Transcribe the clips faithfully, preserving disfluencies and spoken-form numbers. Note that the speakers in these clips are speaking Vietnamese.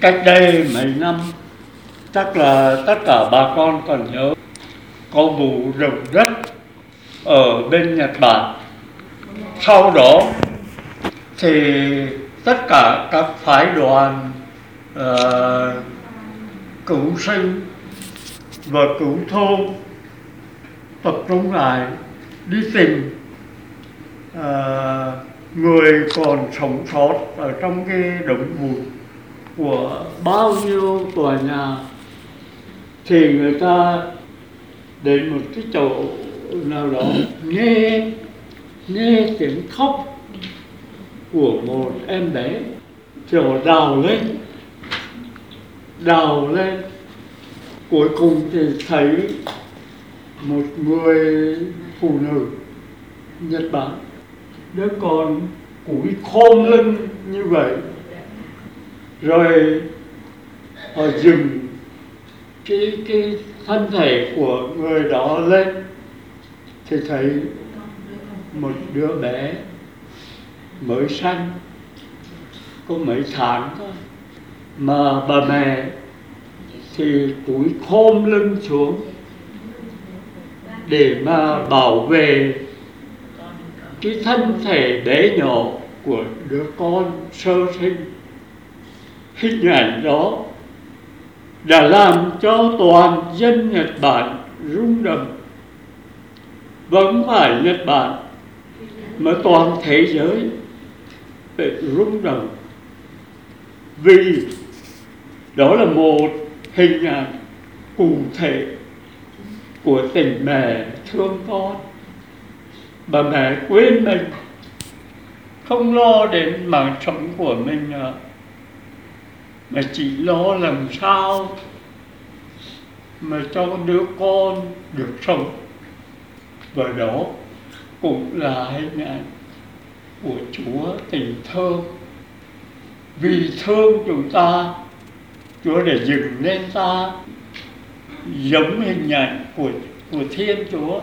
Cách đây mấy năm, chắc là tất cả bà con còn nhớ, có vụ động đất ở bên Nhật Bản. Sau đó thì tất cả các phái đoàn uh, cứu sinh và cứu thôn tập trung lại đi tìm uh, người còn sống sót ở trong cái đống bụi của bao nhiêu tòa nhà. Thì người ta đến một cái chỗ nào đó nghe nghe tiếng khóc của một em bé, thì họ đào lên đào lên cuối cùng thì thấy một người phụ nữ Nhật Bản, đứa con cúi khom lưng như vậy. Rồi họ dừng cái cái thân thể của người đó lên thì thấy một đứa bé mới sanh, có mấy tháng thôi, mà bà mẹ thì cúi khom lưng xuống để mà bảo vệ cái thân thể bé nhỏ của đứa con sơ sinh. Hình ảnh đó đã làm cho toàn dân Nhật Bản rung động. Và không phải Nhật Bản mà toàn thế giới phải rung động, vì đó là một hình ảnh cụ thể của tình mẹ thương con. Bà mẹ quên mình, không lo đến mạng sống của mình nữa, mà chỉ lo làm sao mà cho đứa con được sống. Và đó cũng là hình ảnh của Chúa tình thương. Vì thương chúng ta, Chúa để dựng lên ta giống hình ảnh của, của Thiên Chúa,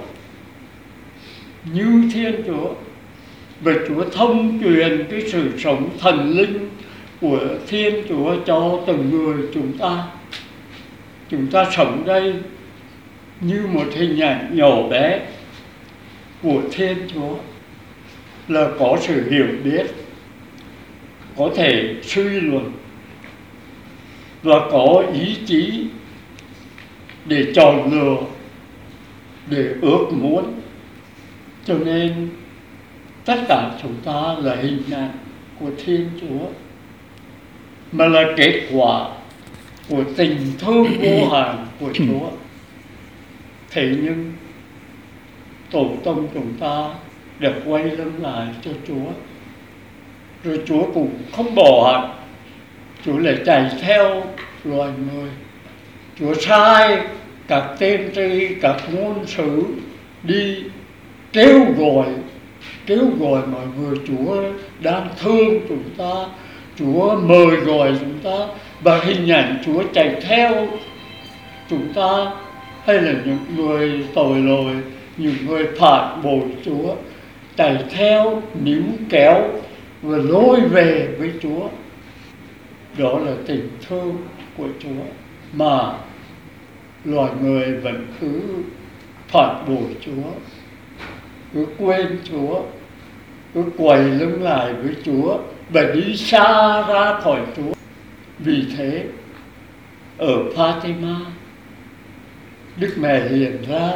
như Thiên Chúa. Và Chúa thông truyền cái sự sống thần linh của Thiên Chúa cho từng người chúng ta. Chúng ta sống đây như một hình ảnh nhỏ bé của Thiên Chúa, là có sự hiểu biết, có thể suy luận và có ý chí để chọn lựa, để ước muốn. Cho nên tất cả chúng ta là hình ảnh của Thiên Chúa, mà là kết quả của tình thương vô hạn của Chúa. Thế nhưng tổ tông chúng ta đã quay lưng lại cho Chúa, rồi Chúa cũng không bỏ hẳn. Chúa lại chạy theo loài người. Chúa sai các tiên tri, các ngôn sứ đi kêu gọi kêu gọi mọi người. Chúa đang thương chúng ta, Chúa mời gọi chúng ta, và hình ảnh Chúa chạy theo chúng ta, hay là những người tội lỗi, những người phản bội Chúa, chạy theo, níu kéo và lôi về với Chúa. Đó là tình thương của Chúa, mà loài người vẫn cứ phản bội Chúa, cứ quên Chúa, cứ quay lưng lại với Chúa và đi xa ra khỏi Chúa. Vì thế ở Fatima, Đức Mẹ hiện ra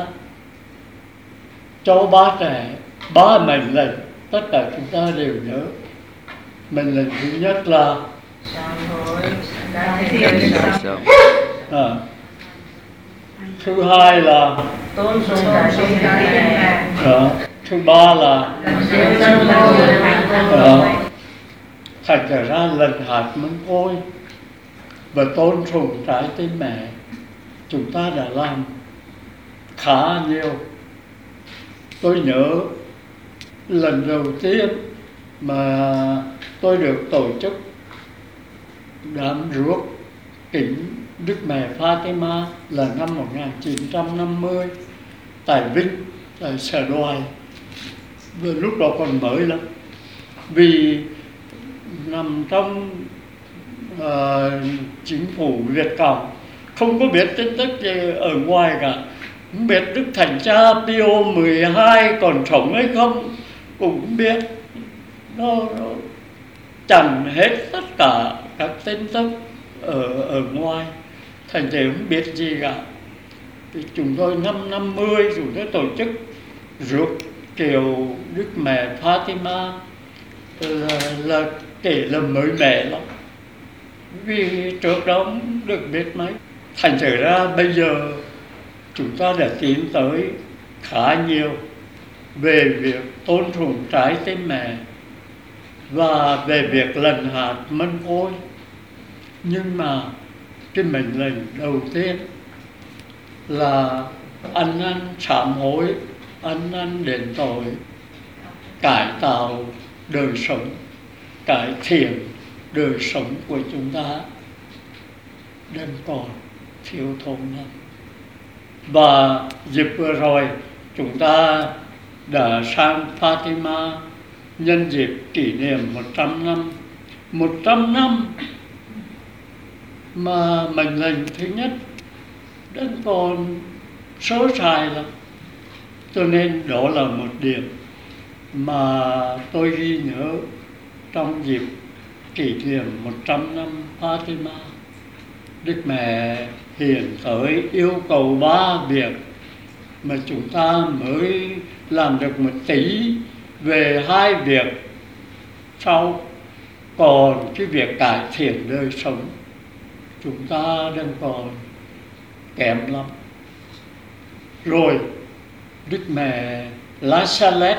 cho ba trẻ ba mệnh lệnh, tất cả chúng ta đều nhớ. Mệnh lệnh thứ nhất là à, thứ hai là tôn sùng à, thứ ba là à, thành ra lần hạt măng côi và tôn sùng trái tim mẹ. Chúng ta đã làm khá nhiều. Tôi nhớ lần đầu tiên mà tôi được tổ chức đám rước kính Đức Mẹ Fatima là năm một nghìn chín trăm năm mươi tại Vinh, tại Sở Đoài. Và lúc đó còn mới lắm, vì nằm trong uh, chính phủ Việt Cộng, không có biết tin tức gì ở ngoài cả, không biết Đức Thánh Cha Pio mười hai còn sống hay không cũng không biết. Nó, nó chặn hết tất cả các tin tức ở ở ngoài, thành ra không biết gì cả. Thì chúng tôi năm năm mươi chúng tôi tổ chức rước kiệu Đức Mẹ Fatima, là, là kể là mới mẻ lắm, vì trước đó không được biết mấy. Thành thử ra bây giờ chúng ta đã tiến tới khá nhiều về việc tôn sùng trái tim mẹ và về việc lần hạt mân côi. Nhưng mà cái mệnh lệnh đầu tiên là ăn năn sám hối, ăn năn đền tội, cải tạo đời sống, cải thiện đời sống của chúng ta đang còn thiếu thốn lắm. Và dịp vừa rồi chúng ta đã sang Fatima nhân dịp kỷ niệm một trăm năm. một trăm năm mà mệnh lệnh thứ nhất đang còn sơ sài lắm. Cho nên đó là một điểm mà tôi ghi nhớ trong dịp kỷ niệm một trăm năm Fatima. Đức Mẹ hiện tới yêu cầu ba việc mà chúng ta mới làm được một tí về hai việc sau. Còn cái việc cải thiện đời sống chúng ta đang còn kém lắm. Rồi Đức Mẹ La Salette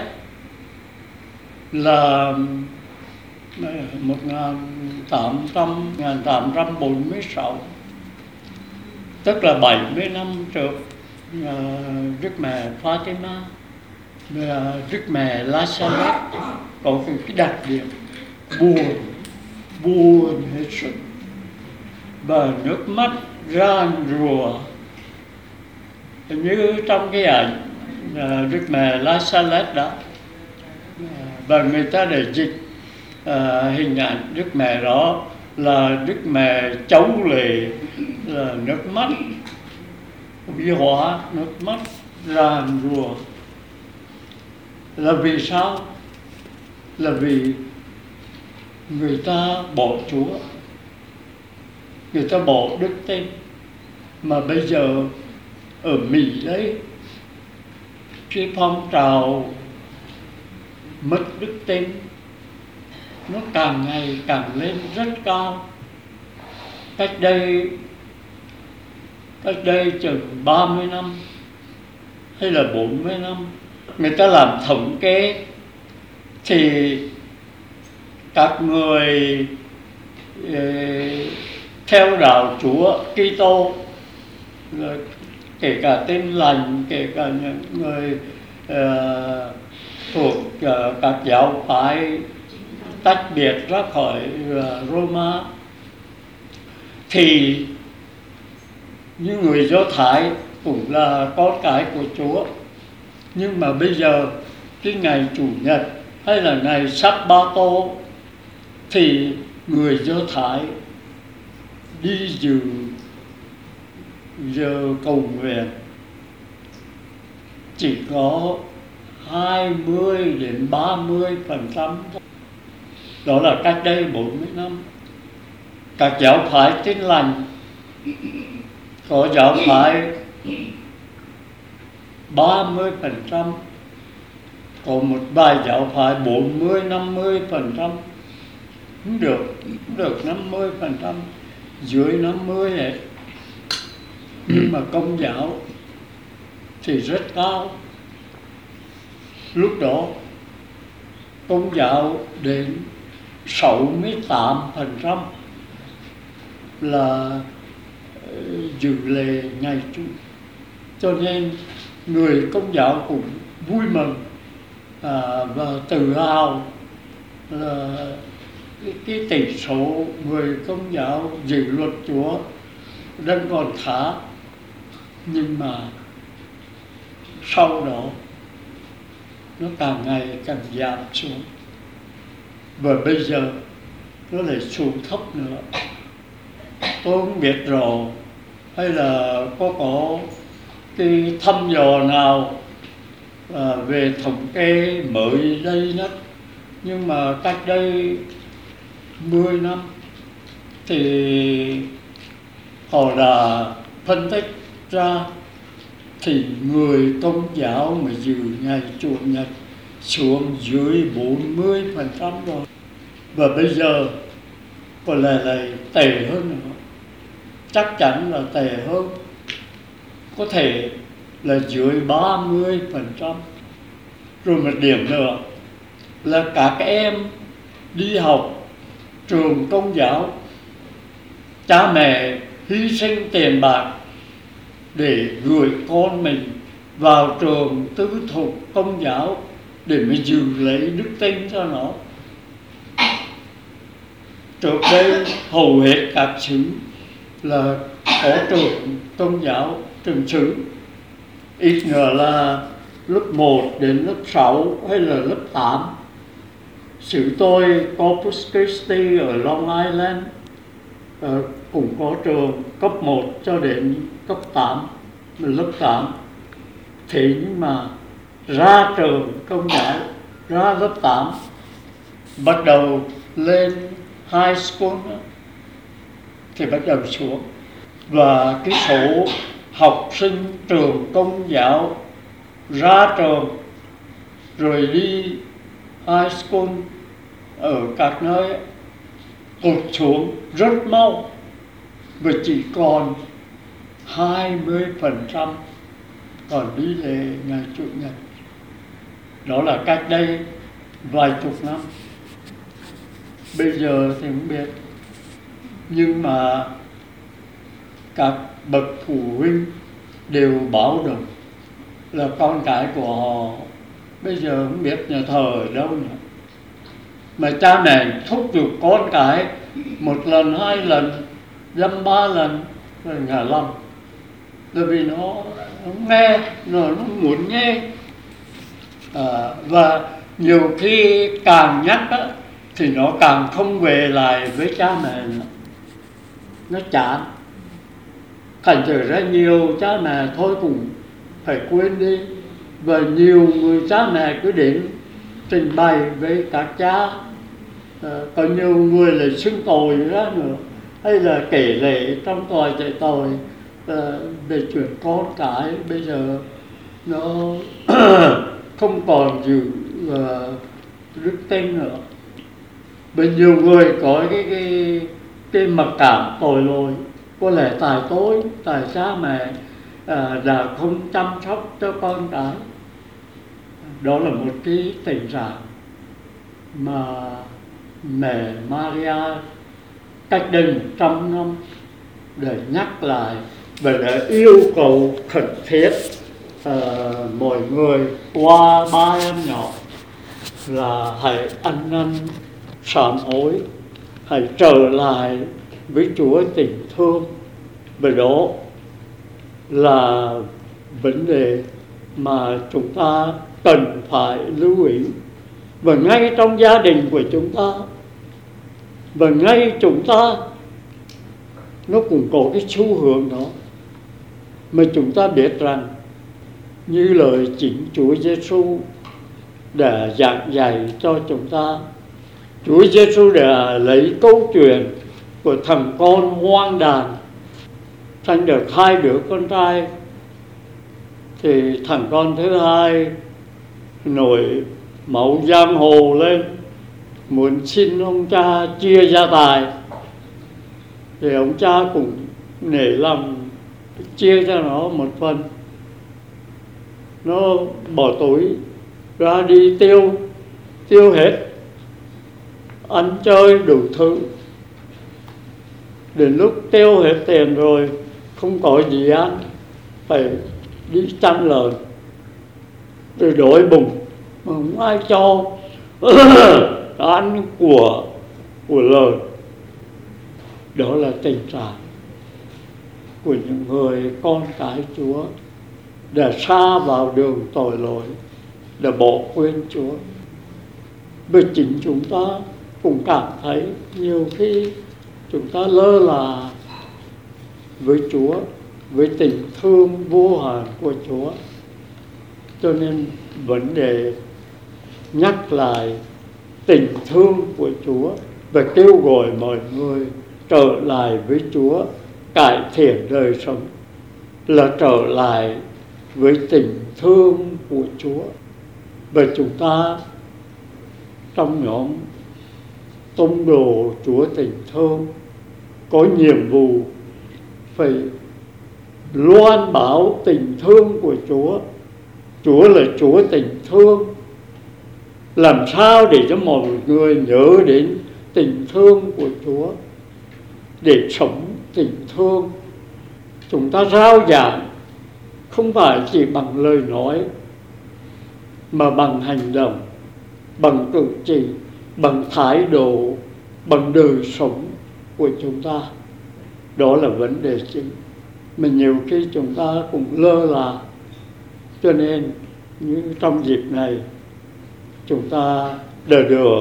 là một nghìn tám trăm bốn mươi sáu, tức là bảy mươi năm trước Đức Mẹ Fatima. Đức Mẹ La Salette có cái đặc điểm buồn, buồn hết sức, và nước mắt ràn rùa. Như trong cái ảnh Đức Mẹ La Salette đó, và người ta để dịch à, hình ảnh Đức Mẹ đó là Đức Mẹ chấu lệ, là nước mắt vi hóa, nước mắt ràn rùa. Là vì sao? Là vì người ta bỏ Chúa, người ta bỏ đức tin. Mà bây giờ ở Mỹ đấy, cái phong trào mất đức tin nó càng ngày càng lên rất cao. Cách đây cách đây chừng ba mươi năm hay là bốn mươi năm, người ta làm thống kê thì các người eh, theo đạo Chúa Kitô, kể cả Tin Lành, kể cả những người uh, thuộc uh, các giáo phái tách biệt ra khỏi uh, Roma, thì như người Do Thái cũng là con cái của Chúa. Nhưng mà bây giờ cái ngày Chủ nhật hay là ngày Sa-ba-tô thì người Do Thái đi dự giờ cầu nguyện chỉ có hai mươi đến ba mươi phần trăm. Đó là cách đây bốn mươi năm. Các giáo phái Tin Lành, có giáo phái ba mươi phần trăm, có một vài giáo phái bốn mươi năm mươi phần trăm. Không được, không được năm mươi phần trăm, dưới năm mươi hết. Nhưng mà Công giáo thì rất cao. Lúc đó Công giáo đến sáu mươi tám phần trăm là dự lễ ngày Chủ. Cho nên người Công giáo cũng vui mừng à, và tự hào là cái, cái tỷ số người Công giáo giữ luật Chúa đang còn khá. Nhưng mà sau đó nó càng ngày càng giảm xuống, và bây giờ nó lại xuống thấp nữa. tôi không biết rõ hay là có có cái thăm dò nào à, về thống kê mới đây nhất, nhưng mà cách đây mười năm thì họ đã phân tích ra thì người Công giáo mà giữ ngày Chủ nhật xuống dưới bốn mươi phần trăm rồi, và bây giờ có lẽ là tệ hơn nữa, chắc chắn là tệ hơn, có thể là dưới ba mươi phần trăm. Rồi một điểm nữa là các em đi học trường Công giáo, cha mẹ hy sinh tiền bạc để gửi con mình vào trường tư thục Công giáo để mới giữ lấy đức tin cho nó. Trước đây hầu hết các xứ là có trường Công giáo, trường xứ, ít nữa là lớp một đến lớp sáu hay là lớp tám. Xứ tôi Corpus Christi ở Long Island uh, cũng có trường cấp một cho đến cấp tám, lớp tám. Thế nhưng mà ra trường Công giáo, ra lớp tám, bắt đầu lên high school thì bắt đầu xuống. Và cái số học sinh trường Công giáo ra trường rồi đi high school ở các nơi tụt xuống rất mau, và chỉ còn hai mươi phần trăm còn đi lễ ngày Chủ nhật. Đó là cách đây vài chục năm. Bây giờ thì không biết, nhưng mà các bậc phụ huynh đều báo động là con cái của họ bây giờ không biết nhà thờ ở đâu nữa. Mà cha mẹ thúc giục con cái một lần, hai lần, dăm ba lần rồi ngả lòng, bởi vì nó không nghe, rồi nó muốn nghe. À, và nhiều khi càng nhắc á, thì nó càng không về lại với cha mẹ nữa. Nó chán. Thành thử ra nhiều cha mẹ thôi cũng phải quên đi. Và nhiều người cha mẹ cứ đến trình bày với các cha. À, có nhiều người lại xưng tội ra nữa, hay là kể lệ trong tòa chạy tội à, về chuyện con cái bây giờ nó không còn giữ uh, đức tin nữa. Bởi nhiều người có cái cái cái mặc cảm tội lỗi, có lẽ tại tôi, tại cha mẹ à, đã không chăm sóc cho con cái. Đó là một cái tình trạng mà mẹ Maria cách đây một trăm năm để nhắc lại và để yêu cầu khẩn thiết uh, mọi người qua ba em nhỏ là hãy ăn năn sám hối, hãy trở lại với Chúa tình thương. Và đó là vấn đề mà chúng ta cần phải lưu ý. Và ngay trong gia đình của chúng ta, và ngay chúng ta, nó cũng có cái xu hướng đó. Mà chúng ta biết rằng như lời chính Chúa Giêsu đã giảng dạy cho chúng ta, Chúa Giêsu đã lấy câu chuyện của thằng con hoang đàn sanh được hai đứa con trai, thì thằng con thứ hai nổi máu giang hồ lên, muốn xin ông cha chia gia tài, thì ông cha cũng nể lòng chia cho nó một phần. Nó bỏ túi ra đi tiêu, tiêu hết, ăn chơi đủ thứ. Đến lúc tiêu hết tiền rồi, không có gì ăn, phải đi chăn lợn, rồi đói bụng mà không ai cho ăn của của lợn. Đó là tình trạng của những người con cái Chúa đã sa vào đường tội lỗi, đã bỏ quên Chúa. Bởi chính chúng ta cũng cảm thấy nhiều khi chúng ta lơ là với Chúa, với tình thương vô hạn của Chúa. Cho nên vấn đề nhắc lại tình thương của Chúa và kêu gọi mọi người trở lại với Chúa, cải thiện đời sống, là trở lại với tình thương của Chúa. Và chúng ta trong nhóm tông đồ Chúa tình thương có nhiệm vụ phải loan báo tình thương của Chúa. Chúa là Chúa tình thương. Làm sao để cho mọi người nhớ đến tình thương của Chúa, để sống tình thương. Chúng ta rao giảng không phải chỉ bằng lời nói, mà bằng hành động, bằng cử chỉ, bằng thái độ, bằng đời sống của chúng ta. Đó là vấn đề chính mà nhiều khi chúng ta cũng lơ là. Cho nên như trong dịp này, chúng ta đã được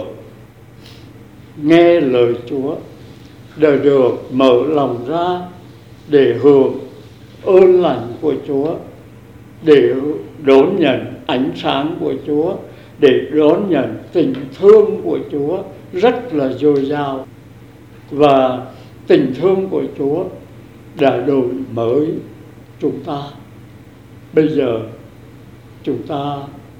nghe lời Chúa, đã được mở lòng ra để hưởng ơn lành của Chúa, để đón nhận ánh sáng của Chúa, để đón nhận tình thương của Chúa rất là dồi dào. Và tình thương của Chúa đã đổi mới chúng ta. Bây giờ chúng ta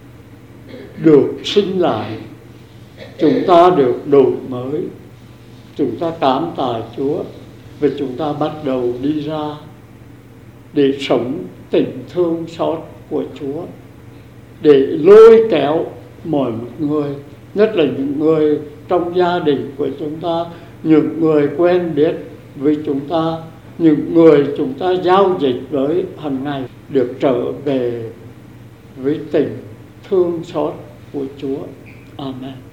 được sinh lại, chúng ta được đổi mới, chúng ta cảm tạ Chúa, và chúng ta bắt đầu đi ra để sống tình thương xót của Chúa, để lôi kéo mọi người, nhất là những người trong gia đình của chúng ta, những người quen biết với chúng ta, những người chúng ta giao dịch với hàng ngày, được trở về với tình thương xót của Chúa. Amen.